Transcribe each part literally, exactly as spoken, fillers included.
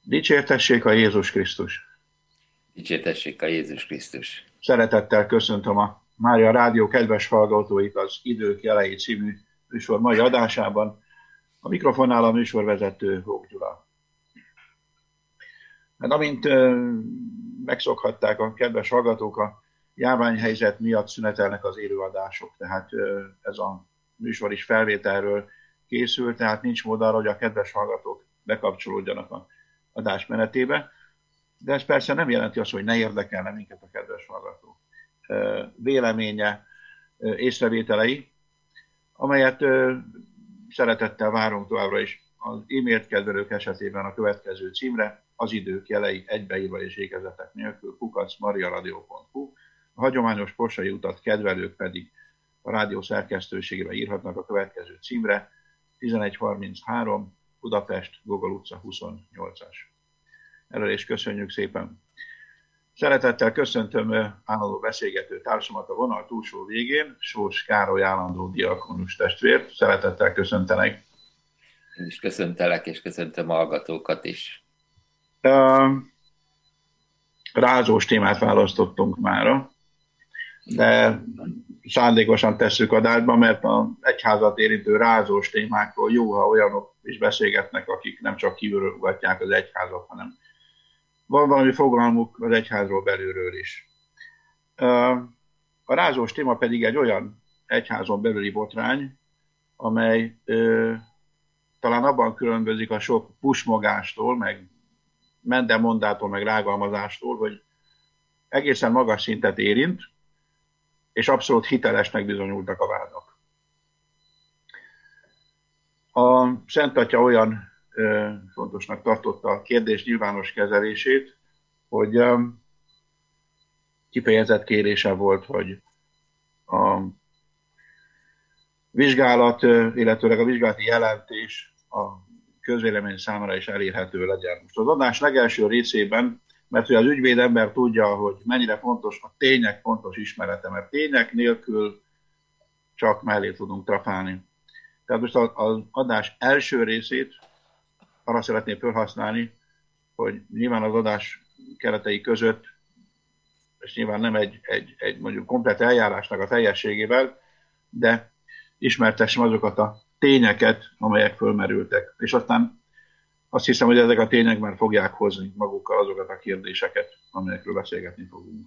Dicsértessék a Jézus Krisztus! Dicsértessék a Jézus Krisztus! Szeretettel köszöntöm a Mária Rádió kedves hallgatóit az Idők jelei című műsor mai adásában. A mikrofonnál a műsorvezető Hók Gyula. Hát amint ö, megszokhatták a kedves hallgatók, a járványhelyzet miatt szünetelnek az élőadások, tehát ö, ez a műsor is felvételről készül, tehát nincs mód arra, hogy a kedves hallgatók bekapcsolódjanak a adás menetébe. De ez persze nem jelenti azt, hogy ne érdekelne minket a kedves hallgató véleménye, észrevételei, amelyet szeretettel várunk továbbra is az e-mailt kedvelők esetében a következő címre, az idők jelei egybeírva és ékezetek nélkül, kukac mariaradio pont hu. A hagyományos postai utat kedvelők pedig a rádió szerkesztőségébe írhatnak a következő címre, tizenegy harminchárom, Budapest, Gogol utca huszonnyolcas. Erről is köszönjük szépen. Szeretettel köszöntöm állandó beszélgető társamat a vonal túlsó végén, Sós Károly állandó diakonus testvért. Szeretettel köszöntelek. Én is köszöntelek, és köszöntöm a hallgatókat is. Rázós témát választottunk mára, de szándékosan tesszük adásba, mert az egyházat érintő rázós témákról jó, ha olyanok is beszélgetnek, akik nem csak kívülről ugatják az egyházat, hanem van valami fogalmuk az egyházról belülről is. A rázós téma pedig egy olyan egyházon belüli botrány, amely ö, talán abban különbözik a sok pusmogástól, meg mendemondától, meg rágalmazástól, hogy egészen magas szintet érint, és abszolút hitelesnek bizonyultak a vádak. A Szent Atya olyan fontosnak tartotta a kérdés nyilvános kezelését, hogy kifejezett kérése volt, hogy a vizsgálat, illetőleg a vizsgálati jelentés a közvélemény számára is elérhető legyen. Most az adás legelső részében, mert hogy az ügyvéd ember tudja, hogy mennyire fontos a tények pontos ismerete, mert tények nélkül csak mellé tudunk trafálni. Tehát most az adás első részét arra szeretném felhasználni, hogy nyilván az adás keretei között, és nyilván nem egy, egy, egy mondjuk komplet eljárásnak a teljességével, de ismertessem azokat a tényeket, amelyek fölmerültek. És aztán azt hiszem, hogy ezek a tények már fogják hozni magukkal azokat a kérdéseket, amelyekről beszélgetni fogunk.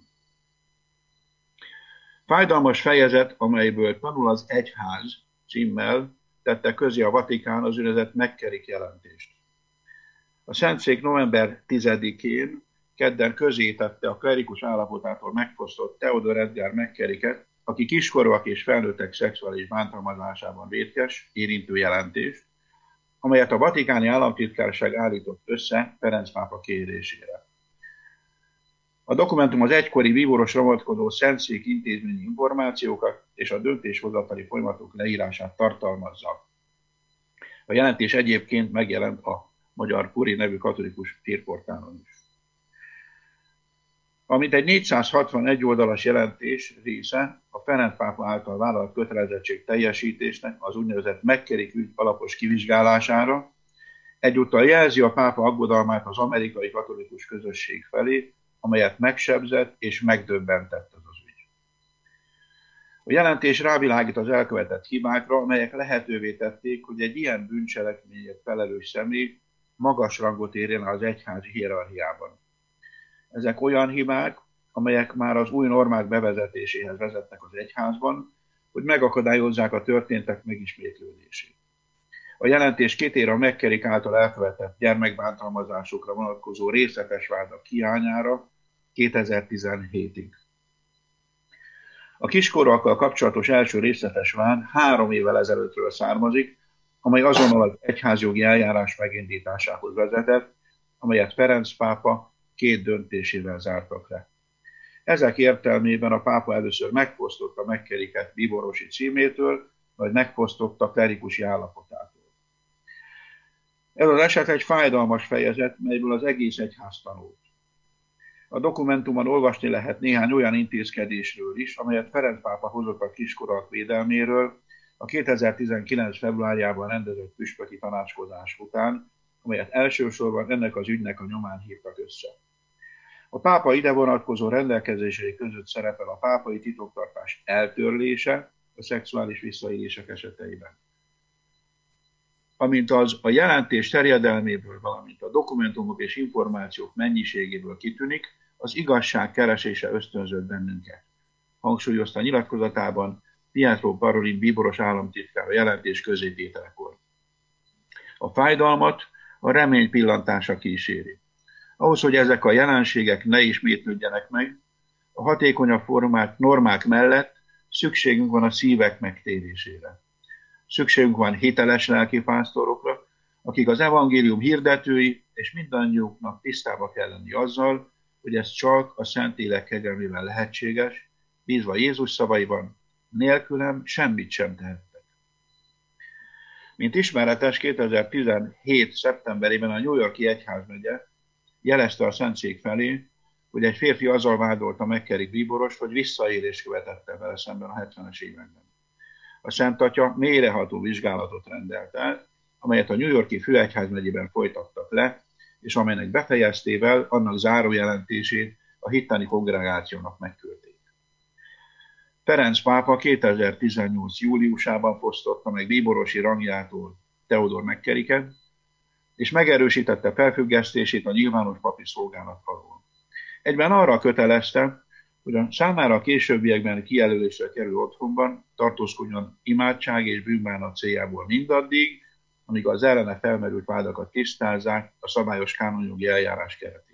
Fájdalmas fejezet, amelyből tanul az egyház címmel tette közé a Vatikán az úgynevezett McCarrick jelentést. A Szentszék november tizedikén kedden közé tette a klerikus állapotától megfosztott Theodore Edgar McCarricket, aki kiskorúak és felnőttek szexuális bántalmazásában vétkes, érintő jelentést, amelyet a vatikáni államtitkárság állított össze Ferenc pápa kérésére. A dokumentum az egykori bíborosra vonatkozó Szentszék intézményi információkat és a döntéshozatali folyamatok leírását tartalmazza. A jelentés egyébként megjelent a Magyar Puri nevű katolikus hírportálon is. Amint egy négyszázhatvanegy oldalas jelentés része a Ferenc pápa által vállalt kötelezettség teljesítésnek az úgynevezett McCarrick ügy alapos kivizsgálására, egyúttal jelzi a pápa aggodalmát az amerikai katolikus közösség felé, amelyet megsebzett és megdöbbentett az az ügy. A jelentés rávilágít az elkövetett hibákra, amelyek lehetővé tették, hogy egy ilyen bűncselekményért felelős személy magas rangot érjen az egyházi hierarchiában. Ezek olyan hibák, amelyek már az új normák bevezetéséhez vezettek az egyházban, hogy megakadályozzák a történtek megismétlődését. A jelentés kitér a McCarrick által elkövetett gyermekbántalmazásokra vonatkozó részletes vádak hiányára kétezer-tizenhétig. A kiskorúakkal kapcsolatos első részletes vád három évvel ezelőttről származik, amely azonnal az egyházjogi eljárás megindításához vezetett, amelyet Ferenc pápa két döntésével zártak le. Ezek értelmében a pápa először megfosztotta McCarricket bíborosi címétől, majd megfosztotta klerikusi állapotától. Ez az eset egy fájdalmas fejezet, melyből az egész egyház tanult. A dokumentumon olvasni lehet néhány olyan intézkedésről is, amelyet Ferenc pápa hozott a kiskorúak védelméről a kétezer-tizenkilenc februárjában rendezett püspöki tanácskozás után, amelyet elsősorban ennek az ügynek a nyomán hívtak össze. A pápa ide vonatkozó rendelkezései között szerepel a pápai titoktartás eltörlése a szexuális visszaélések eseteiben. Amint az a jelentés terjedelméből, valamint a dokumentumok és információk mennyiségéből kitűnik, az igazság keresése ösztönzött bennünket. Hangsúlyozta nyilatkozatában Pietro Parolin bíboros államtitkár a jelentés közétételekor. A fájdalmat a remény pillantása kíséri. Ahhoz, hogy ezek a jelenségek ne ismétlődjenek meg, a hatékonyabb formák, normák mellett szükségünk van a szívek megtérésére. Szükségünk van hiteles lelkipásztorokra, akik az evangélium hirdetői, és mindannyiuknak tisztába kell lenni azzal, hogy ez csak a Szentlélek kegyelmével lehetséges, bízva Jézus szavaiban, nélkülem semmit sem tehettek. Mint ismeretes, kétezer-tizenhét. szeptemberében a New York-i egyházmegye jelezte a Szentszék felé, hogy egy férfi azzal vádolta McCarrick bíborost, hogy visszaélést követett el vele szemben a hetvenes években. A Szent Atya mélyreható vizsgálatot rendelt el, amelyet a New York-i főegyházmegyében folytattak le, és amelynek befejeztével annak zárójelentését a hittani kongregációnak megküldték. Ferenc pápa kétezer-tizennyolc. júliusában fosztotta meg bíborosi rangjától Theodore McCarricket, és megerősítette felfüggesztését a nyilvános papi szolgálat alól. Egyben arra kötelezte, hogy a számára a későbbiekben kijelölésre kerül otthonban tartózkodjon imádság és bűnbánat céljából mindaddig, amíg az ellene felmerült vádakat tisztázzák a szabályos kánonjogi eljárás keretében.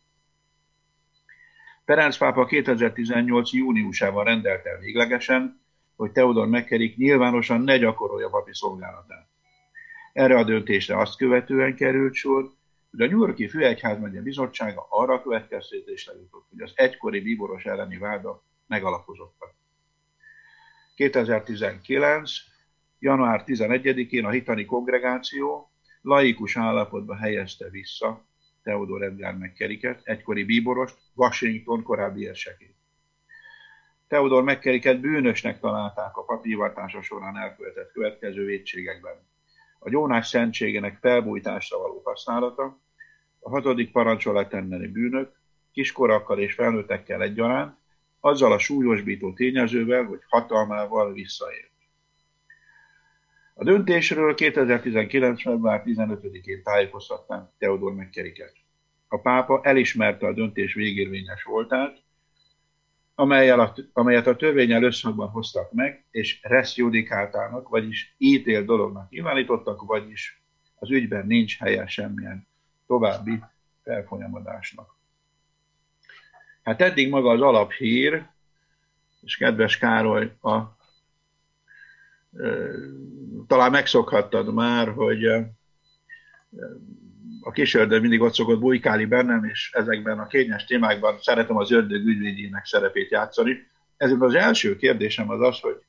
Ferenc pápa kétezer-tizennyolc. júniusában rendelt el véglegesen, hogy Theodore McCarrick nyilvánosan ne gyakorolja papi szolgálatát. Erre a döntésre azt követően került sor, hogy a New York-i főegyházmegye bizottsága arra következtetésre jutott, hogy az egykori bíboros elleni vádak megalapozottak. kétezer-tizenkilenc. január tizenegyedikén a hittani kongregáció laikus állapotba helyezte vissza Theodore Edgar McCarricket, egykori bíborost, Washington korábbi érsekét. Theodore McCarricket bűnösnek találták a papi hivatása során elkövetett következő vétségekben: a gyónás szentségének felbújtásra való használata, a hatodik parancsolat elleni bűnök, kiskorakkal és felnőttekkel egyaránt, azzal a súlyosbító tényezővel, hogy hatalmával visszaélt. A döntésről kétezer-tizenkilenc. február tizenötödikén tájékoztatták Theodore McCarricket. A pápa elismerte a döntés végérvényes voltát, amelyet a törvénnyel összhangban hoztak meg, és res judicátának, vagyis ítélt dolognak nyilvánítottak, vagyis az ügyben nincs helye semmilyen további felfolyamodásnak. Hát eddig maga az alaphír, és kedves Károly, a, e, talán megszokhattad már, hogy e, a kis ördög mindig ott szokott bujkálni bennem, és ezekben a kényes témákban szeretem az ördög ügyvédjének szerepét játszani. Ezért az első kérdésem az az, hogy,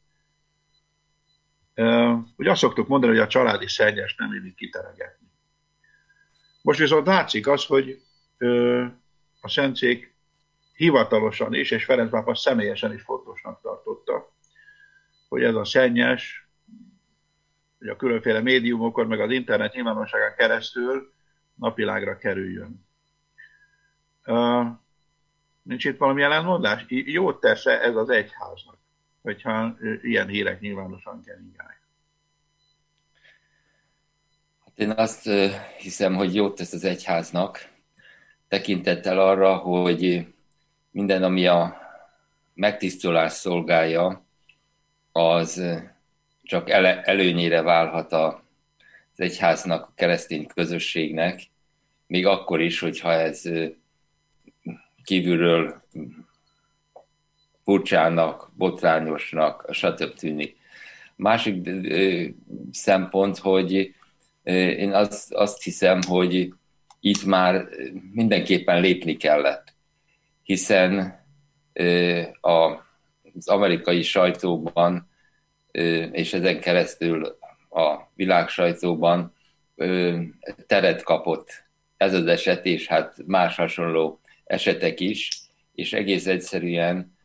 e, hogy azt szoktuk mondani, hogy a családi szennyest nem illik kiteregetni. Most viszont látszik az, hogy e, a Szentszék hivatalosan is, és Ferenc pápa személyesen is fontosnak tartotta, hogy ez a szennyes, hogy a különféle médiumokon, meg az internet nyilvánosságán keresztül napvilágra kerüljön. Uh, nincs itt valami ellentmondás? Jót tesz ez az egyháznak, hogyha ilyen hírek nyilvánosan keringenek? Hát én azt hiszem, hogy jót tesz az egyháznak, tekintettel arra, hogy minden, ami a megtisztulás szolgálja, az csak ele, előnyére válhat az egyháznak, a keresztény közösségnek, még akkor is, hogyha ez kívülről furcsának, botrányosnak, stb. Tűnik. Másik szempont, hogy én azt, azt hiszem, hogy itt már mindenképpen lépni kellett, hiszen az amerikai sajtóban, és ezen keresztül a világ sajtóban teret kapott ez az eset, és hát más hasonló esetek is, és egész egyszerűen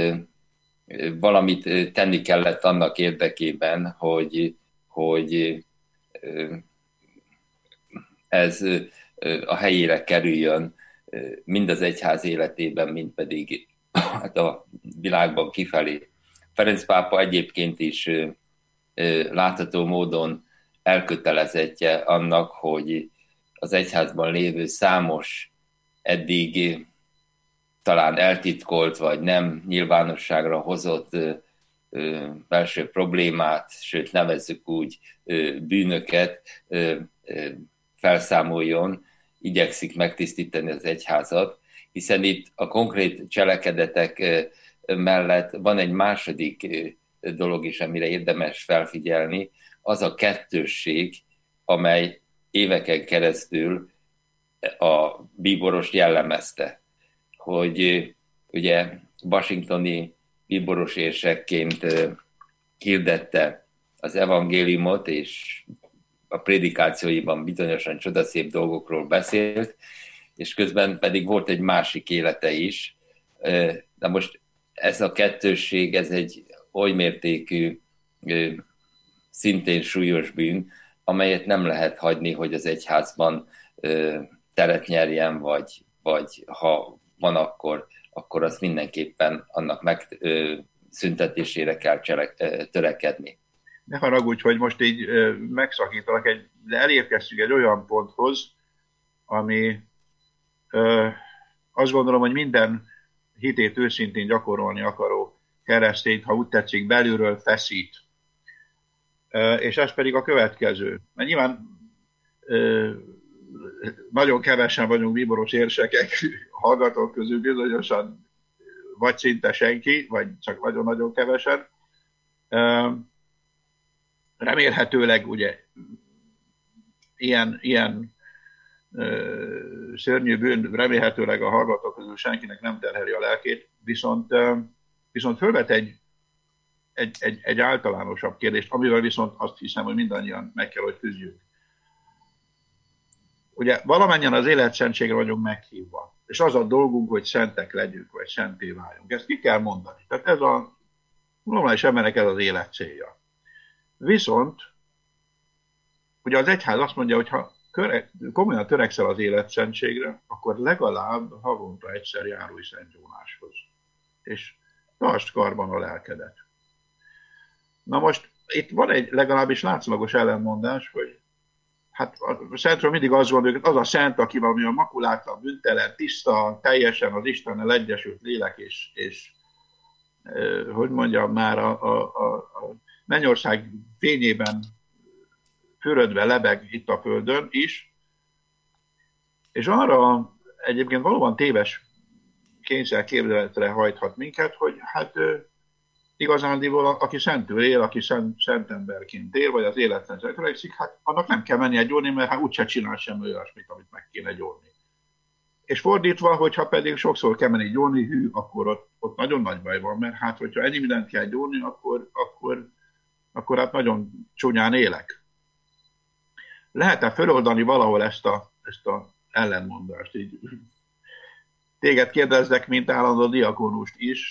valamit tenni kellett annak érdekében, hogy, hogy ez a helyére kerüljön mind az egyház életében, mind pedig hát a világban kifelé. Ferenc pápa egyébként is látható módon elkötelezettje annak, hogy az egyházban lévő számos eddig talán eltitkolt, vagy nem nyilvánosságra hozott belső problémát, sőt nevezzük úgy bűnöket, felszámoljon, igyekszik megtisztítani az egyházat, hiszen itt a konkrét cselekedetek mellett van egy második dolog is, amire érdemes felfigyelni, az a kettősség, amely éveken keresztül a bíborost jellemezte, hogy ugye washingtoni bíboros érsekként hirdette az evangéliumot, és a prédikációiban bizonyosan csodaszép dolgokról beszélt, és közben pedig volt egy másik élete is. De most ez a kettősség, ez egy oly mértékű, szintén súlyos bűn, amelyet nem lehet hagyni, hogy az egyházban teret nyerjen, vagy, vagy ha van, akkor, akkor az mindenképpen annak megszüntetésére kell cselek, törekedni. Ne haragudj, hogy most így megszakítalak, egy, de elérkeztünk egy olyan ponthoz, ami ö, azt gondolom, hogy minden hitét őszintén gyakorolni akaró keresztényt, ha úgy tetszik, belülről feszít. Ö, és ez pedig a következő. Mert nyilván ö, nagyon kevesen vagyunk bíboros érsekek, hallgatók közül bizonyosan vagy szinte senki, vagy csak nagyon-nagyon kevesen. Ö, remélhetőleg ugye ilyen, ilyen ö, szörnyű bűn remélhetőleg a hallgatók közül senkinek nem terheli a lelkét, viszont, ö, viszont fölvet egy, egy, egy, egy általánosabb kérdést, amivel viszont azt hiszem, hogy mindannyian meg kell, hogy küzdjünk. Ugye valamennyien az életszentségre vagyunk meghívva, és az a dolgunk, hogy szentek legyünk, vagy szenté váljunk. Ezt ki kell mondani. Tehát ez a normális embernek ez az élet célja. Viszont, ugye az egyház azt mondja, hogy ha köre, komolyan törekszel az életszentségre, akkor legalább havonta egyszer járulj Szent Jónáshoz. És tartsd karban a lelkedet. Na most itt van egy legalábbis látszólagos ellenmondás, hogy hát a szentről mindig az van, hogy az a szent, aki valami a makulátlan, büntelen, tiszta, teljesen az Istennel egyesült lélek, és, és eh, hogy mondjam már, a, a, a, a mennyország fényében fürödve lebeg itt a földön is, és arra egyébként valóban téves kényszerképzeletre hajthat minket, hogy hát igazándiból, aki szentül él, aki szent, szent emberként él, vagy az életben törekszik, hát annak nem kell mennie gyónni, mert hát úgyse csinál semmi olyasmit, amit meg kéne gyónni. És fordítva, hogyha pedig sokszor kell menni gyónni, hű, akkor ott, ott nagyon nagy baj van, mert hát, hogyha ennyi mindent kell gyónni, akkor, akkor, akkor hát nagyon csúnyán élek. Lehet-e feloldani valahol ezt a, ezt a ellenmondást? Így, téged kérdezzek, mint állandó diakónust is.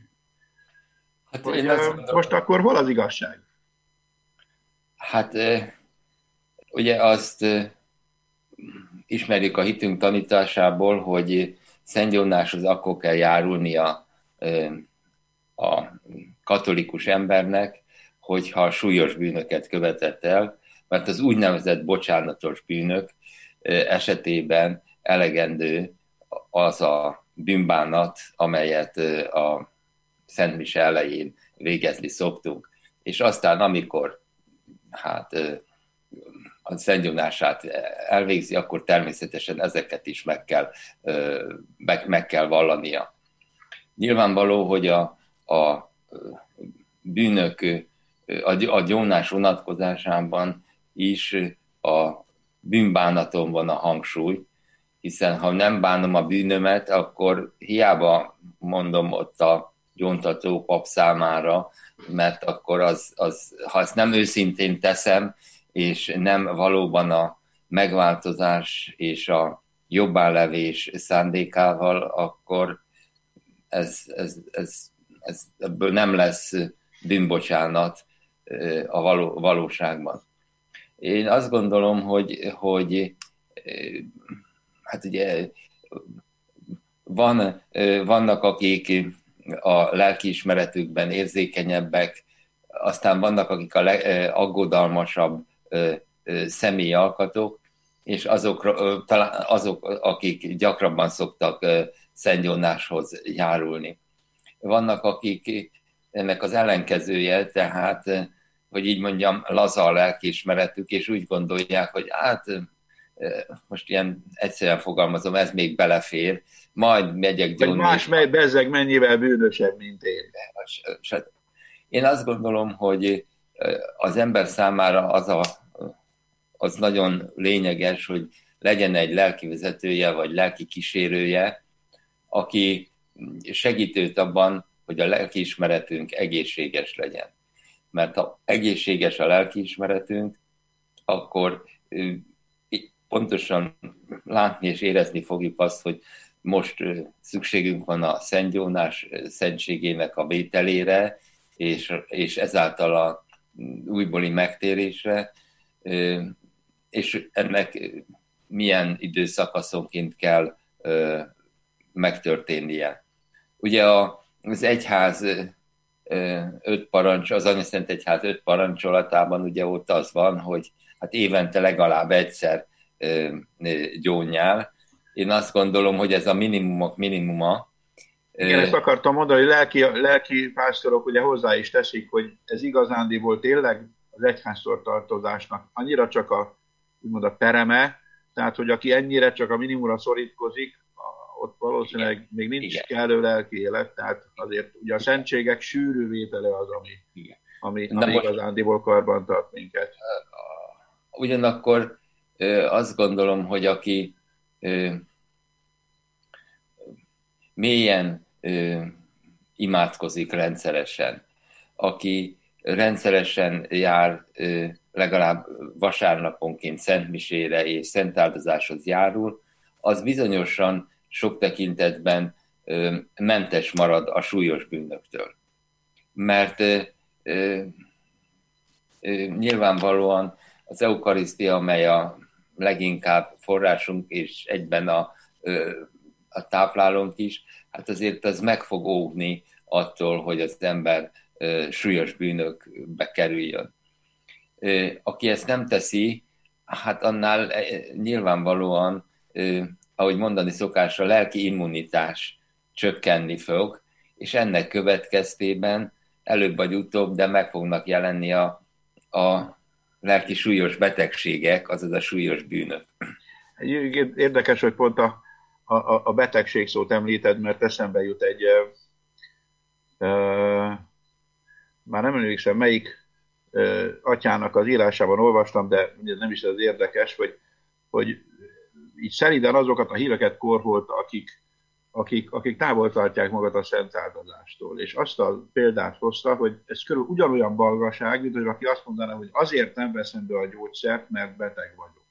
Hát hogy, én azt most akkor hol az igazság? Hát ugye azt ismerjük a hitünk tanításából, hogy Szent Jónáshoz akkor kell járulnia a katolikus embernek, hogyha súlyos bűnöket követett el, mert az úgynevezett bocsánatos bűnök esetében elegendő az a bűnbánat, amelyet a Szent Mise elején végezni szoktunk. És aztán, amikor hát a Szent Jónását elvégzi, akkor természetesen ezeket is meg kell, meg, meg kell vallania. Nyilvánvaló, hogy a, a bűnök a gyónás vonatkozásában is a bűnbánaton van a hangsúly, hiszen ha nem bánom a bűnömet, akkor hiába mondom ott a gyóntató pap számára, mert akkor az, az, ha ezt nem őszintén teszem, és nem valóban a megváltozás és a jobbálevés szándékával, akkor ez, ez, ez, ez, ebből nem lesz bűnbocsánat a való, valóságban. Én azt gondolom, hogy, hogy hát ugye van, vannak, akik a lelkiismeretükben érzékenyebbek, aztán vannak, akik a legaggodalmasabb személyi alkatok, és azok, talán azok, akik gyakrabban szoktak szentgyónáshoz járulni. Vannak, akik ennek az ellenkezője, tehát, hogy így mondjam, laza a lelkiismeretük, és úgy gondolják, hogy hát most ilyen egyszerűen fogalmazom, ez még belefér, majd megyek gyónni. Vagy más mely bezzeg mennyivel bűnösebb, mint én. Én azt gondolom, hogy az ember számára az, a, az nagyon lényeges, hogy legyen egy lelkivezetője, vagy lelki kísérője, aki segítőt abban, hogy a lelkiismeretünk egészséges legyen. Mert ha egészséges a lelkiismeretünk, akkor pontosan látni és érezni fogjuk azt, hogy most szükségünk van a szentgyónás szentségének a vételére, és, és ezáltal a újbóli megtérésre, és ennek milyen időszakaszonként kell megtörténnie. Ugye az egyház öt parancs, az Anyaszent Egyház öt parancsolatában ugye ott az van, hogy hát évente legalább egyszer gyónjál. Én azt gondolom, hogy ez a minimumok minimuma. Igen, ezt akartam mondani, hogy lelki, lelki pásztorok ugye hozzá is teszik, hogy ez igazándiból tényleg az egyháztól tartozásnak annyira csak a, úgymond a pereme, tehát hogy aki ennyire csak a minimumra szorítkozik, ott valószínűleg igen, még nincs igen. kellő lelki élet, tehát azért ugye a szentségek sűrű vétele az, ami, igen. ami, ami igazándiból karban tart minket. Ugyanakkor azt gondolom, hogy aki mélyen imádkozik rendszeresen, aki rendszeresen jár legalább vasárnaponként szentmisére és szentáldozáshoz járul, az bizonyosan sok tekintetben mentes marad a súlyos bűnöktől. Mert nyilvánvalóan az eukarisztia, amely a leginkább forrásunk, és egyben a, a táplálónk is, hát azért az meg fog óvni attól, hogy az ember súlyos bűnökbe kerüljön. Aki ezt nem teszi, hát annál nyilvánvalóan, ahogy mondani szokás, a lelki immunitás csökkenni fog, és ennek következtében előbb vagy utóbb, de meg fognak jelenni a, a lelki súlyos betegségek, azaz a súlyos bűnök. Érdekes, hogy pont a, a, a betegség szót említed, mert eszembe jut egy, e, e, már nem emlékszem, melyik e, atyának az írásában olvastam, de nem is ez érdekes, hogy, hogy így szeriden azokat a híveket korholta, akik, akik, akik távol tartják magat a szent áldozástól. És azt a példát hozta, hogy ez körül ugyanolyan balgaság, mint hogy aki azt mondaná, hogy azért nem veszem be a gyógyszert, mert beteg vagyok.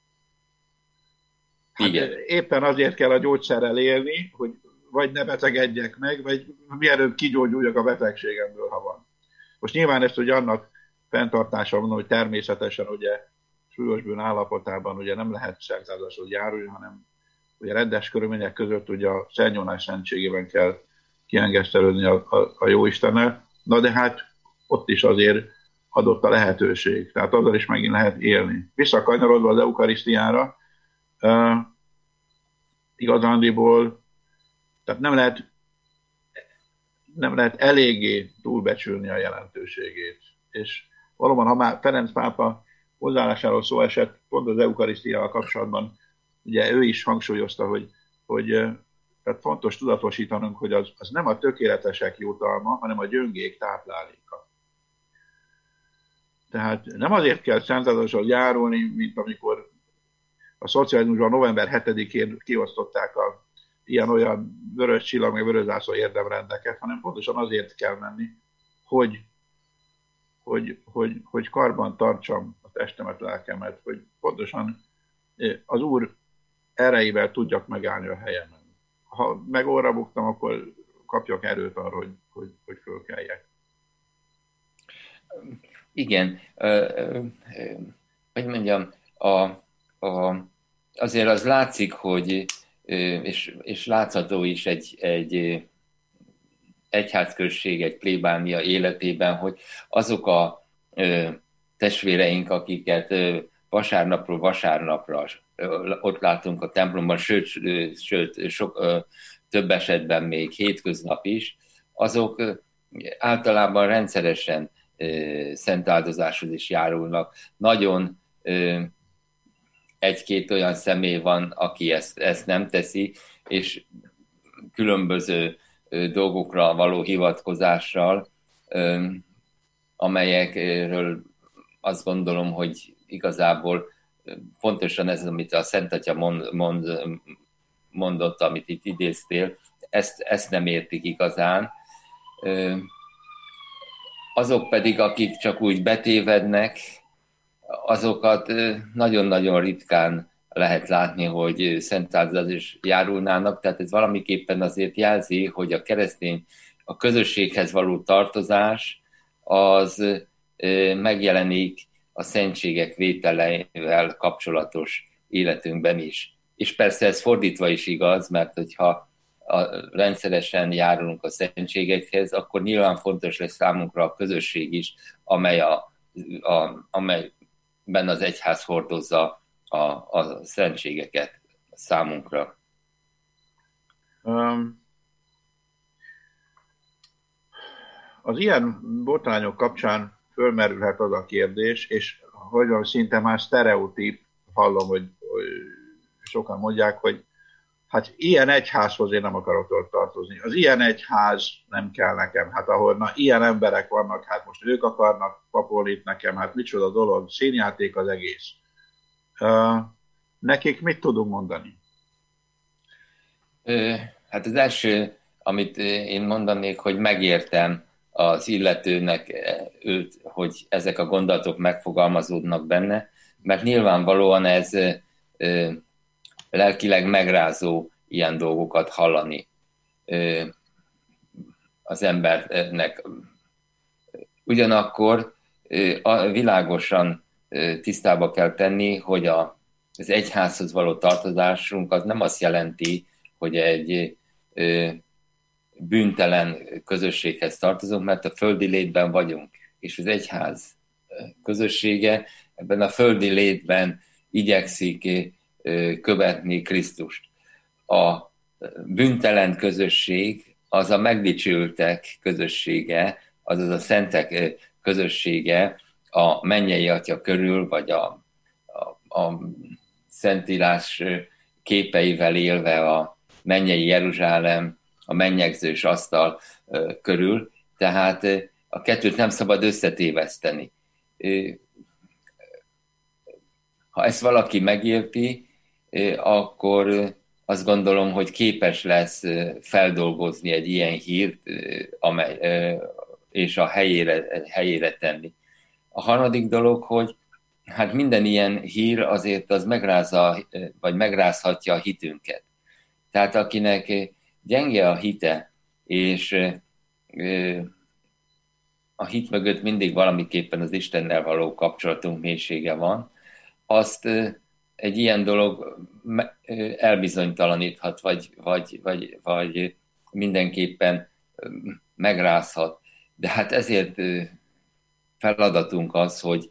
Hát igen. Éppen azért kell a gyógyszerrel élni, hogy vagy ne betegedjek meg, vagy mielőbb kigyógyuljak a betegségemből, ha van. Most nyilván ezt ugye annak fenntartása mondom, hogy természetesen ugye súlyos bűn állapotában ugye nem lehet szentáldozáshoz járulni, hanem ugye rendes körülmények között ugye a szentgyónás szentségében kell kiengesztelődni a, a, a Jóistennel. Na de hát ott is azért adott a lehetőség, tehát azzal is megint lehet élni. Visszakanyarodva az eukarisztiára, uh, igazándiból, tehát nem lehet, nem lehet eléggé túlbecsülni a jelentőségét. És valóban, ha már Ferenc pápa hozzáállásáról szó esett, pont az eukarisztiával kapcsolatban, ugye ő is hangsúlyozta, hogy, hogy tehát fontos tudatosítanunk, hogy az, az nem a tökéletesek jutalma, hanem a gyöngék tápláléka. Tehát nem azért kell szentáldozáshoz járulni, mint amikor a szocializmusban november hetedikén kiosztották a ilyen-olyan vörös csillag, meg vöröszászló érdemrendeket, hanem pontosan azért kell menni, hogy, hogy, hogy, hogy karban tartsam a testemet, lelkemet, hogy pontosan az Úr erejével tudjak megállni a helyemen. Ha meg orra buktam, akkor kapjak erőt arra, hogy, hogy, hogy fölkeljek. Igen. Hogy mondjam, a, a azért az látszik, hogy, és, és látható is egy, egy egyházközség, egy plébánia életében, hogy azok a testvéreink, akiket vasárnapról vasárnapra ott látunk a templomban, sőt, sőt sok, több esetben még hétköznap is, azok általában rendszeresen szentáldozáshoz is járulnak. Nagyon egy-két olyan személy van, aki ezt, ezt nem teszi, és különböző dolgokra való hivatkozással, amelyekről azt gondolom, hogy igazából pontosan ez, amit a Szent Atya mond, mond, mondott, amit itt idéztél, ezt, ezt nem értik igazán. Azok pedig, akik csak úgy betévednek, azokat nagyon-nagyon ritkán lehet látni, hogy szentáldozásra is járulnának, tehát ez valamiképpen azért jelzi, hogy a keresztény, a közösséghez való tartozás az megjelenik a szentségek vételeivel kapcsolatos életünkben is. És persze ez fordítva is igaz, mert hogyha a, rendszeresen járulunk a szentségekhez, akkor nyilván fontos lesz számunkra a közösség is, amely a, a, amelyben az egyház hordozza a, a szentségeket számunkra. Um, az ilyen botrányok kapcsán fölmerülhet az a kérdés, és hogy szinte már sztereotíp, hallom, hogy, hogy sokan mondják, hogy hát ilyen egyházhoz én nem akarok ott tartozni. Az ilyen egyház nem kell nekem. Hát ahol na, ilyen emberek vannak, hát most ők akarnak papolni itt nekem, hát micsoda dolog, színjáték az egész. Uh, nekik mit tudunk mondani? Ö, hát az első, amit én mondanék, hogy megértem az illetőnek őt, hogy ezek a gondolatok megfogalmazódnak benne, mert nyilvánvalóan ez ö, lelkileg megrázó ilyen dolgokat hallani ö, az embernek. Ugyanakkor ö, a, világosan ö, tisztába kell tenni, hogy a, az egyházhoz való tartozásunk az nem azt jelenti, hogy egy ö, bűntelen közösséghez tartozunk, mert a földi létben vagyunk, és az egyház közössége ebben a földi létben igyekszik követni Krisztust. A bűntelen közösség az a megdicsültek közössége, azaz a szentek közössége a mennyei Atya körül, vagy a, a, a Szentírás képeivel élve a mennyei Jeruzsálem, a mennyegzős asztal körül, tehát a kettőt nem szabad összetéveszteni. Ha ezt valaki megérti, akkor azt gondolom, hogy képes lesz feldolgozni egy ilyen hírt, amely, és a helyére, helyére tenni. A harmadik dolog, hogy hát minden ilyen hír azért az megrázza, vagy megrázhatja a hitünket. Tehát akinek gyenge a hite, és a hit mögött mindig valamiképpen az Istennel való kapcsolatunk mélysége van, azt egy ilyen dolog elbizonytalaníthat, vagy, vagy, vagy, vagy mindenképpen megrázhat. De hát ezért feladatunk az, hogy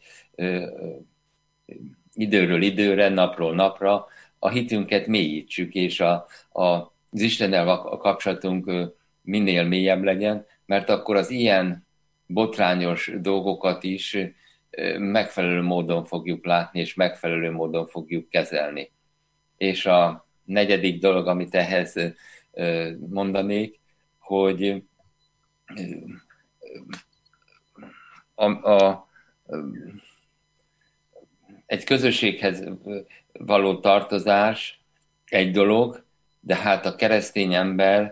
időről időre, napról napra a hitünket mélyítsük, és a, a, az Istennel a kapcsolatunk minél mélyebb legyen, mert akkor az ilyen botrányos dolgokat is megfelelő módon fogjuk látni, és megfelelő módon fogjuk kezelni. És a negyedik dolog, amit ehhez mondanék, hogy a, a, egy közösséghez való tartozás egy dolog, de hát a keresztény ember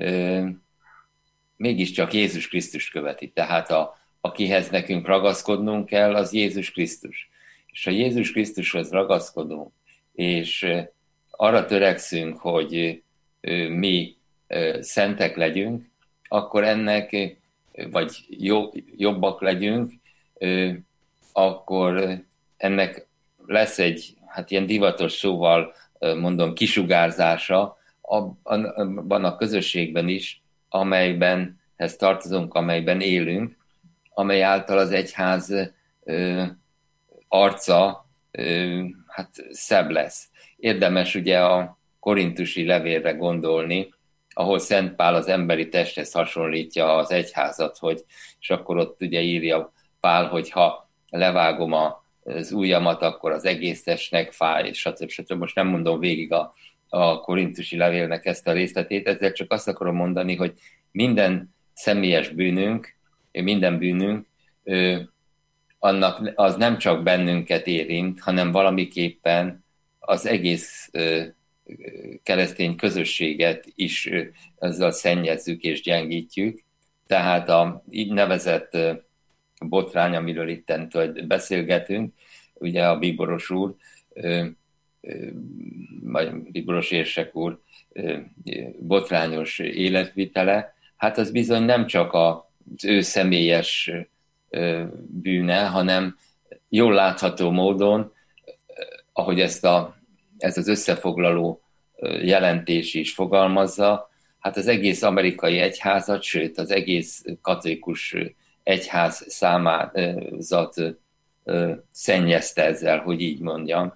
mégiscsak Jézus Krisztus követi. Tehát a, akihez nekünk ragaszkodnunk kell, az Jézus Krisztus. És ha Jézus Krisztushoz ragaszkodunk, és arra törekszünk, hogy mi szentek legyünk, akkor ennek, vagy jobbak legyünk, akkor ennek lesz egy hát ilyen divatos szóval mondom, kisugárzása abban a közösségben is, amelyben ezt tartozunk, amelyben élünk, amely által az egyház ö, arca ö, hát szebb lesz. Érdemes ugye a korintusi levélre gondolni, ahol Szent Pál az emberi testhez hasonlítja az egyházat, hogy, és akkor ott ugye írja Pál, hogy ha levágom az ujjamat, akkor az egész testnek fáj, és stb. stb. Most nem mondom végig a, a korintusi levélnek ezt a részletét, ezzel csak azt akarom mondani, hogy minden személyes bűnünk, minden bűnünk, annak az nem csak bennünket érint, hanem valamiképpen az egész keresztény közösséget is ezzel szennyezzük és gyengítjük. Tehát a így nevezett botrány, amiről itt beszélgetünk, ugye a Bíboros úr, vagy Bíboros érsek úr botrányos életvitele, hát az bizony nem csak az ő személyes bűne, hanem jól látható módon, ahogy ezt a, ez az összefoglaló jelentés is fogalmazza, hát az egész amerikai egyházat, sőt az egész katolikus egyház számázat szennyezte ezzel, hogy így mondjam,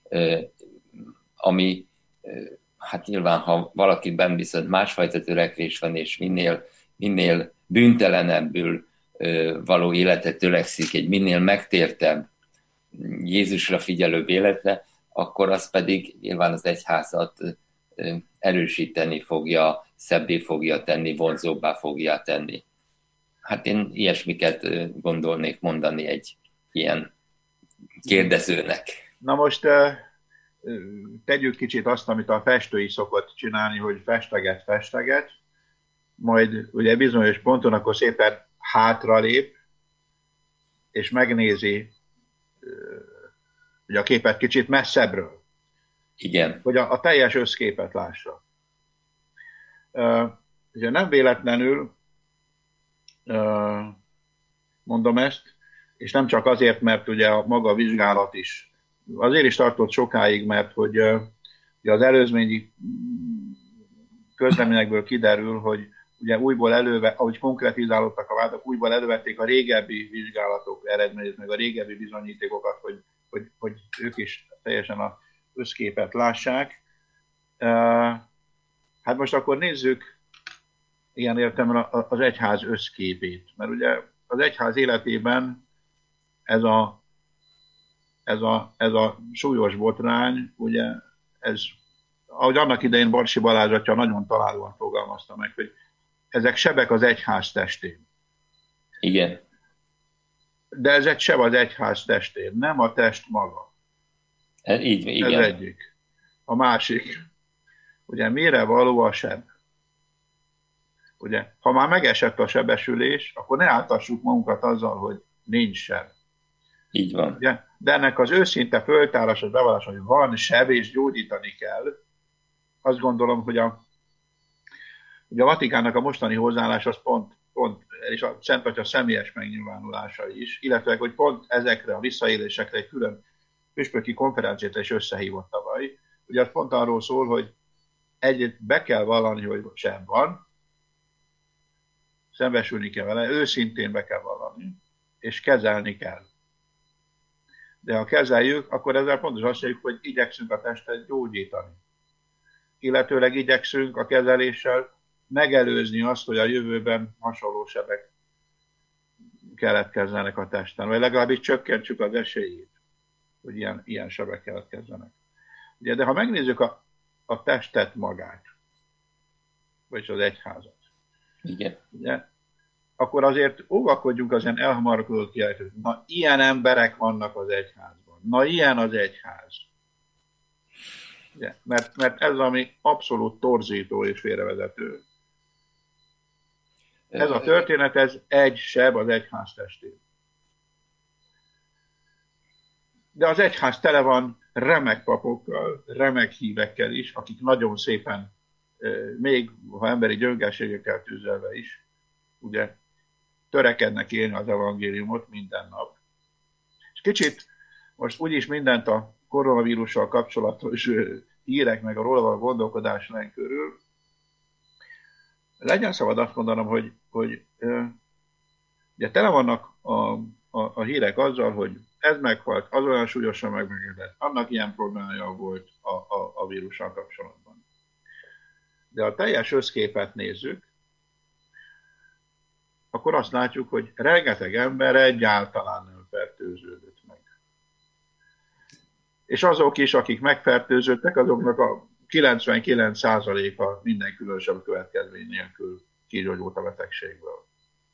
ami hát nyilván, ha valakiben viszont másfajta törekvés van, és minél, minél bűntelenebbül való életet törekszik, egy minél megtértebb, Jézusra figyelőbb életre, akkor az pedig nyilván az egyházat erősíteni fogja, szebbé fogja tenni, vonzóbbá fogja tenni. Hát én ilyesmiket gondolnék mondani egy ilyen kérdezőnek. Na most tegyük kicsit azt, amit a festő is szokott csinálni, hogy festeget, festeget, majd ugye bizonyos ponton akkor szépen hátralép, és megnézi ugye a képet kicsit messzebbről. Igen. Hogy a, a teljes összképet lássa. Uh, ugye nem véletlenül uh, mondom ezt, és nem csak azért, mert ugye a maga vizsgálat is azért is tartott sokáig, mert hogy uh, ugye az előzményi közleményekből kiderül, hogy ugye újból előve, ahogy konkretizálódtak a vádak, újból elővették a régebbi vizsgálatok eredményét, meg a régebbi bizonyítékokat, hogy, hogy, hogy ők is teljesen az összképet lássák. Hát most akkor nézzük ilyen értelemben az egyház összképét, mert ugye az egyház életében ez a, ez a, ez a súlyos botrány, ugye ez, ahogy annak idején Barsi Balázs atya nagyon találóan fogalmazta meg, hogy ezek sebek az egyház testén. Igen. De ez egy seb az egyház testén, nem a test maga. Ez, így, igen. Ez egyik. A másik, ugye mire való a seb? Ugye, ha már megesett a sebesülés, akkor ne áltassuk magunkat azzal, hogy nincs seb. Így van. Ugye? De ennek az őszinte föltárása, bevallása, hogy van seb és gyógyítani kell, azt gondolom, hogy a Ugye a Vatikánnak a mostani hozzáállás az pont, pont és a Szent Atya személyes megnyilvánulása is, illetve hogy pont ezekre a visszaélésekre egy külön püspöki konferenciát is összehívott tavaly. Ugye az pont arról szól, hogy egyet be kell vallani, hogy sem van, szembesülni kell vele, őszintén be kell vallani, és kezelni kell. De ha kezeljük, akkor ezzel pontosan azt mondjuk, hogy igyekszünk a testet gyógyítani. Illetőleg igyekszünk a kezeléssel megelőzni azt, hogy a jövőben hasonló sebek keletkezzenek a testen, vagy legalábbis csökkentsük az esélyét, hogy ilyen, ilyen sebek keletkezzenek. Ugye, de ha megnézzük a, a testet magát, vagyis az egyházat, igen. Ugye, akkor azért óvakodjunk az ilyen elhamarkodott kijelentőt. Na, ilyen emberek vannak az egyházban. Na, ilyen az egyház. Ugye, mert, mert ez ami abszolút torzító és félrevezető. Ez a történet, ez egy seb az egyház testén. De az egyház tele van remek papokkal, remek hívekkel is, akik nagyon szépen, még ha emberi gyöngességekkel tűzelve is, ugye törekednek élni az evangéliumot minden nap. És kicsit most úgyis mindent a koronavírussal kapcsolatos hírek, meg a róla való gondolkodás körül, legyen szabad azt mondanom, hogy, hogy ugye tele vannak a, a, a hírek azzal, hogy ez meghalt, az olyan súlyosan megbetegedett, annak ilyen problémája volt a, a, a vírussal kapcsolatban. De ha teljes összképet nézzük, akkor azt látjuk, hogy rengeteg ember egyáltalán nem fertőződött meg. És azok is, akik megfertőzöttek, azoknak a kilencvenkilenc százaléka minden különösebb következmény nélkül kigyógyult a betegségből.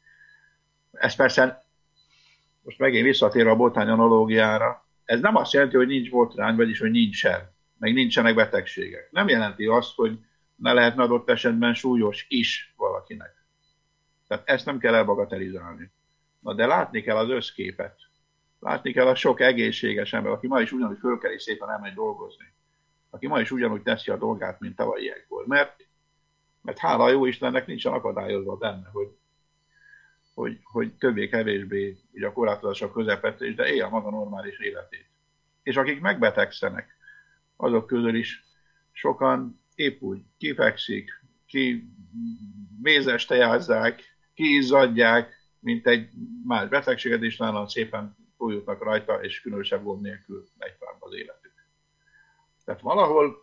Ez persze, most megint visszatérve a botrány analógiára, ez nem azt jelenti, hogy nincs botrány, vagyis hogy nincsen, meg nincsenek betegségek. Nem jelenti azt, hogy ne lehetne adott esetben súlyos is valakinek. Tehát ezt nem kell elbagatelizálni. Na de látni kell az összképet. Látni kell a sok egészséges ember, aki ma is ugyanúgy fölkel és szépen elmegy dolgozni. Aki ma is ugyanúgy teszi a dolgát, mint tavalyiekból. Mert, mert hála a jó Istennek nincsen akadályozva benne, hogy, hogy, hogy többé-kevésbé ugye a korlátozások közepette, de élje a maga normális életét. És akik megbetegszenek, azok közül is sokan épp úgy kifekszik, ki mézestejázzák, kiizzadják, mint egy más betegséget, és nálam szépen túljutnak rajta, és különösebb gond nélkül megy tovább az életük. Tehát valahol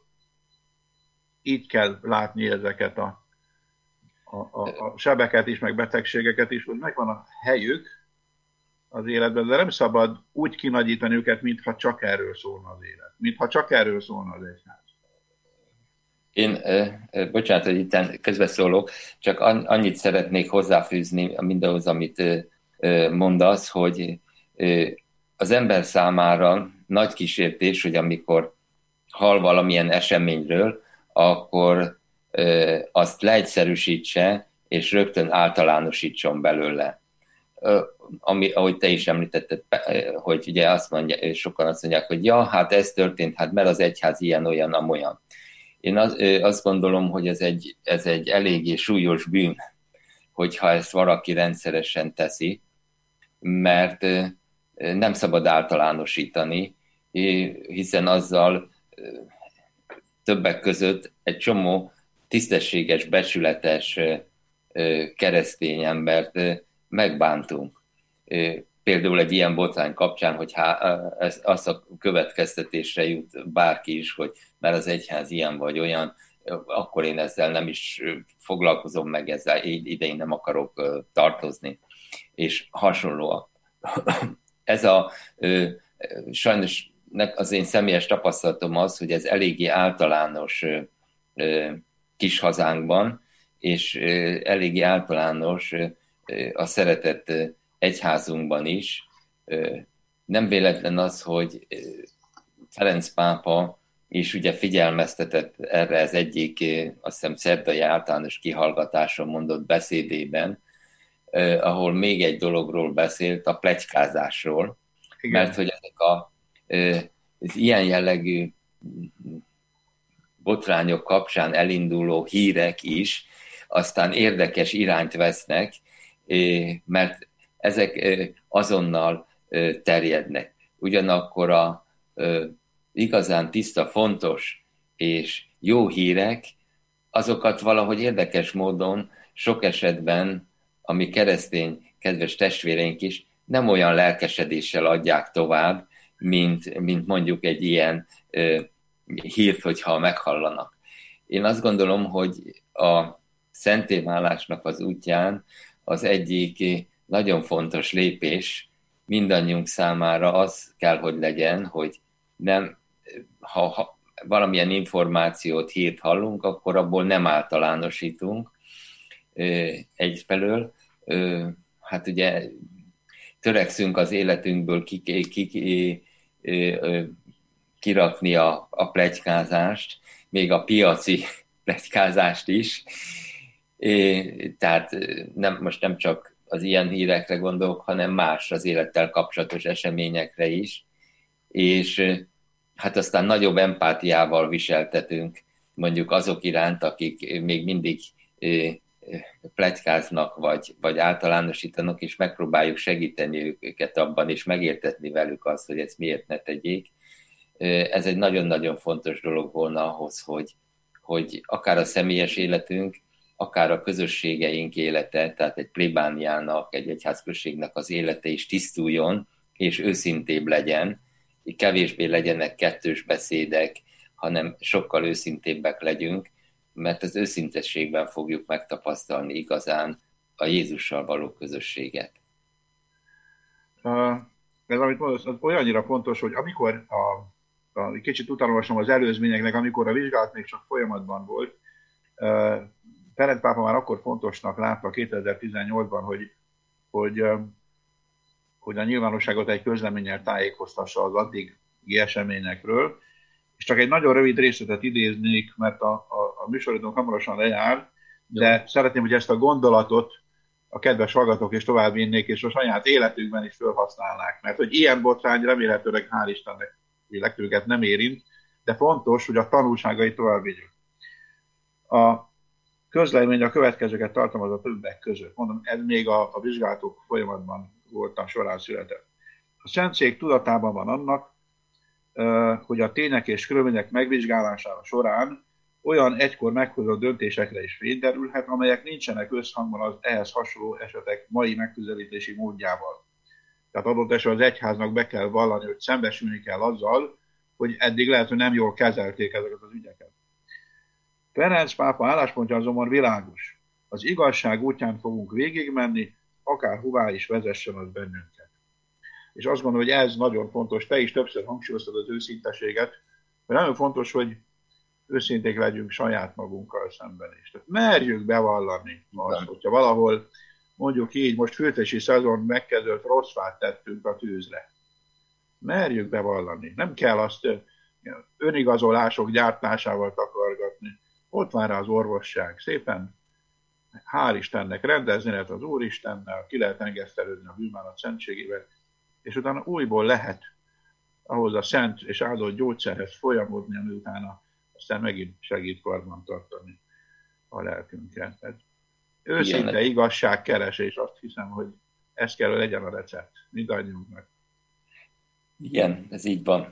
így kell látni ezeket a, a, a, a sebeket is, meg betegségeket is, hogy megvan a helyük az életben, de nem szabad úgy kinagyítani őket, mintha csak erről szólna az élet. Mintha csak erről szólna az egyház. Én, eh, bocsánat, hogy itt közbeszólok, csak annyit szeretnék hozzáfűzni mindahhoz, amit eh, mondasz, hogy eh, az ember számára nagy kísértés, hogy amikor hall valamilyen eseményről, akkor eh, azt leegyszerűsítse, és rögtön általánosítson belőle. Eh, ami, ahogy te is említetted, eh, hogy ugye azt mondja, sokan azt mondják, hogy ja, hát ez történt, hát mert az egyház ilyen, olyan, amolyan. Én az, azt gondolom, hogy ez egy, ez egy eléggé súlyos bűn, hogyha ezt valaki rendszeresen teszi, mert nem szabad általánosítani, hiszen azzal többek között egy csomó tisztességes, becsületes keresztény embert megbántunk. Például egy ilyen botrány kapcsán, hogy azt a következtetésre jut bárki is, hogy mert az egyház ilyen vagy olyan, akkor én ezzel nem is foglalkozom meg, ezzel ide én nem akarok tartozni, és hasonlóan. Ez a sajnos az én személyes tapasztalatom az, hogy ez eléggé általános kis hazánkban, és eléggé általános a szeretett egyházunkban is. Nem véletlen az, hogy Ferenc pápa is ugye figyelmeztetett erre az egyik, azt hiszem szerdai általános kihallgatáson mondott beszédében, ahol még egy dologról beszélt, a pletykázásról. Igen. Mert hogy ezek a, az ilyen jellegű botrányok kapcsán elinduló hírek is aztán érdekes irányt vesznek, mert ezek azonnal terjednek. Ugyanakkor a igazán tiszta, fontos és jó hírek, azokat valahogy érdekes módon sok esetben a mi keresztény kedves testvéreink is nem olyan lelkesedéssel adják tovább, mint, mint mondjuk egy ilyen ö, hírt, hogyha meghallanak. Én azt gondolom, hogy a szentélyválásnak az útján az egyik nagyon fontos lépés mindannyiunk számára az kell, hogy legyen, hogy nem, ha, ha valamilyen információt, hírt hallunk, akkor abból nem általánosítunk egyfelől. Hát ugye törekszünk az életünkből ki, ki, ki, kirakni a, a pletykázást, még a piaci pletykázást is. Tehát nem, most nem csak az ilyen hírekre gondolok, hanem más az élettel kapcsolatos eseményekre is. És hát aztán nagyobb empátiával viseltetünk mondjuk azok iránt, akik még mindig pletykáznak, vagy, vagy általánosítanak, és megpróbáljuk segíteni őket abban, és megértetni velük azt, hogy ezt miért ne tegyék. Ez egy nagyon-nagyon fontos dolog volna ahhoz, hogy, hogy akár a személyes életünk, akár a közösségeink élete, tehát egy plébániának, egy egyházközségnek az élete is tisztuljon, és őszintébb legyen, kevésbé legyenek kettős beszédek, hanem sokkal őszintébbek legyünk, mert az őszintességben fogjuk megtapasztalni igazán a Jézussal való közösséget. Uh, ez, amit mondasz, az olyannyira fontos, hogy amikor a, a kicsit utánolvasom az előzményeknek, amikor a vizsgálat még csak folyamatban volt, uh, Ferenc pápa már akkor fontosnak látta kétezer-tizennyolcban, hogy, hogy, uh, hogy a nyilvánosságot egy közleménnyel tájékoztassa az addigi eseményekről, és csak egy nagyon rövid részletet idéznék, mert a, a, a műsoridőnk hamarosan lejár, de Jó. Szeretném, hogy ezt a gondolatot a kedves hallgatók is továbbvinnék, és a saját életükben is felhasználnák. Mert hogy ilyen botrány remélhetőleg, hál' Istennek, legtöbbet nem érint, de fontos, hogy a tanulságait továbbvigyük. A közlemény a következőket tartalmaz a többek között. Mondom, ez még a, a vizsgálatok folyamatban voltam során született. A Szentszék tudatában van annak, hogy a tények és körülmények megvizsgálására során olyan egykor meghozott döntésekre is fény derülhet, amelyek nincsenek összhangban az ehhez hasonló esetek mai megközelítési módjával. Tehát adott esetben az egyháznak be kell vallani, hogy szembesülni kell azzal, hogy eddig lehet, hogy nem jól kezelték ezeket az ügyeket. Ferenc pápa álláspontja azonban világos. Az igazság útján fogunk végigmenni, akár hová is vezessen az bennünket. És azt gondolom, hogy ez nagyon fontos. Te is többször hangsúlyoztad az őszinteséget, mert nagyon fontos, hogy őszinték legyünk saját magunkkal szemben is. Tehát merjük bevallani azt, hogyha valahol, mondjuk így, most fürtési szezon megkezdődött, rossz fát tettünk a tűzre. Merjük bevallani. Nem kell azt önigazolások gyártásával takargatni. Ott van rá az orvosság. Szépen, hál' Istennek, rendezni lehet az Úristennel, ki lehet engesztelődni a bűnbánat szentségével, és utána újból lehet ahhoz a szent és áldott gyógyszerhez folyamodni, ami utána aztán megint segít karban tartani a lelkünket. Tehát őszinte igazságkeresés, azt hiszem, hogy ez kell, hogy legyen a recept mindannyiunknak. Igen, ez így van.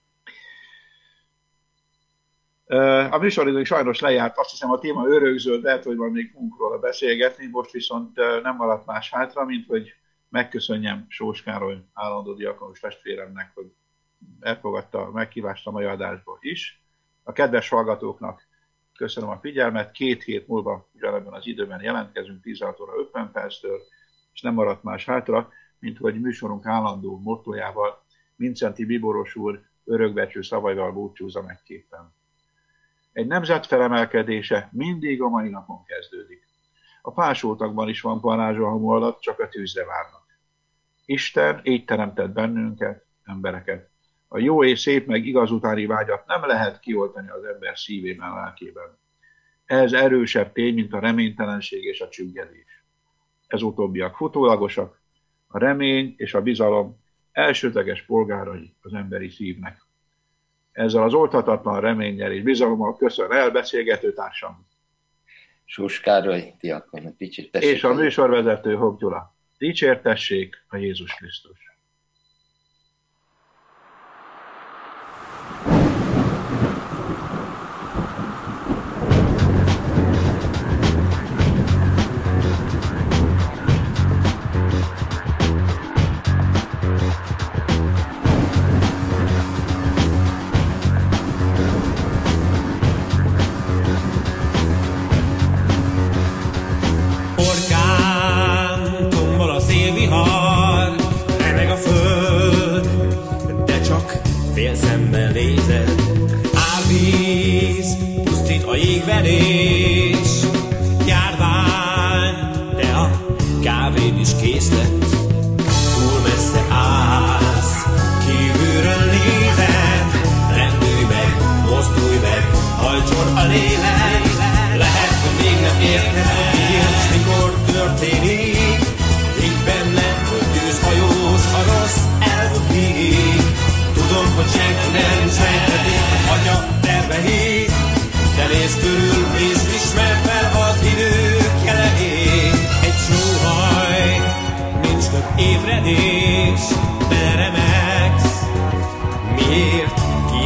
A műsoridőnk sajnos lejárt, azt hiszem a téma örökzöld, lehet, hogy van még fogunk róla beszélgetni, most viszont nem maradt más hátra, mint hogy megköszönjem Sós Károly állandó diakonus testvéremnek, hogy elfogadta a meghívást a mai adásból is. A kedves hallgatóknak köszönöm a figyelmet, két hét múlva ugyanebben az időben jelentkezünk tizenhat óra ötven perctől, és nem maradt más hátra, mint hogy műsorunk állandó mottójával Vincenti Bíboros úr örökbecsű szavaival búcsúzza meg képen. Egy nemzet felemelkedése mindig a mai napon kezdődik. A fásultakban is van parázsahomó alatt, csak a tűzre várnak. Isten így teremtett bennünket, embereket. A jó és szép meg igaz utáni vágyat nem lehet kioltani az ember szívében, lelkében. Ez erősebb tény, mint a reménytelenség és a csüggedés. Ez utóbbiak futólagosak, a remény és a bizalom elsődleges polgárai az emberi szívnek. Ezzel az oldhatatlan reménnyel és bizalommal köszön el beszélgető társam. Sós Károly, diakon, dicsértessék. És a műsorvezető Hopp Gyula. Dicsértessék a Jézus Krisztus. Jégverés, járvány, de a kávéd is kész lett. Túl messze állsz, kívülről nézed, rendülj meg, mozdulj meg, hajtson a lélek. Lehet, hogy még nem érted, miért és mikor történik. Higgy benne, hogy tűzhajós, a rossz elbukik. Tudom, hogy senki nem sejtheti, Atya terveit. De nézd körül, és ismerd fel az idők jeleit. Egy sóhaj, nincs több ébredés, beleremegsz. Miért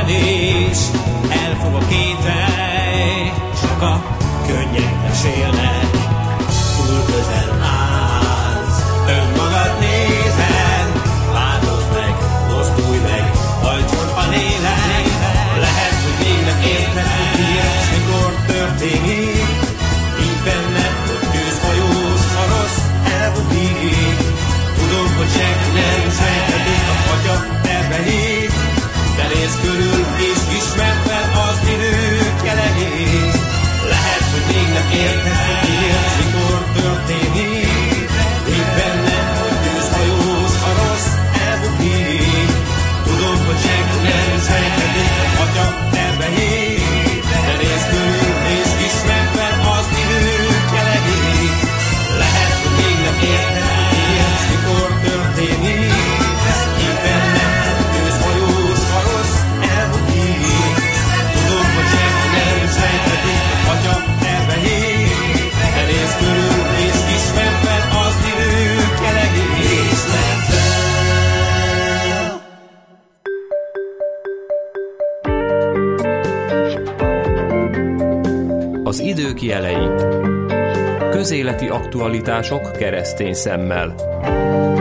tévedés, elfog a kételj, csak a könnyek mesélnek, túl közel állsz, önmagad nézed, változd meg, mozdulj meg, hajtson a lélek, lehet, hogy még nem érted, hogy miért, mikor történik, így benned, hogy tűzhajós, a rossz elbukik, tudom, hogy senki nem sejtetik a atya terveit, de nézz körül és ismerd fel az idők jelegét. Lehet, hogy még nem érted, hogy miért, mikor történik, így benned, hogy tűzhajós, a rossz elbukik, tudom, hogy senki nem sejtetik a atya terveit, de nézz körül és ismerd fel az idők jelegét. Lehet, hogy még nem érted, hogy miért, mikor történik, így benned, hogy tűzhajós, a rossz elbukik, tudom, hogy senki nem sejtetik a atya terveit, de nézz körül és ismerd fel az idők jelegét. Ismerd fel! Az idők jelei. Közéleti aktualitások keresztény szemmel.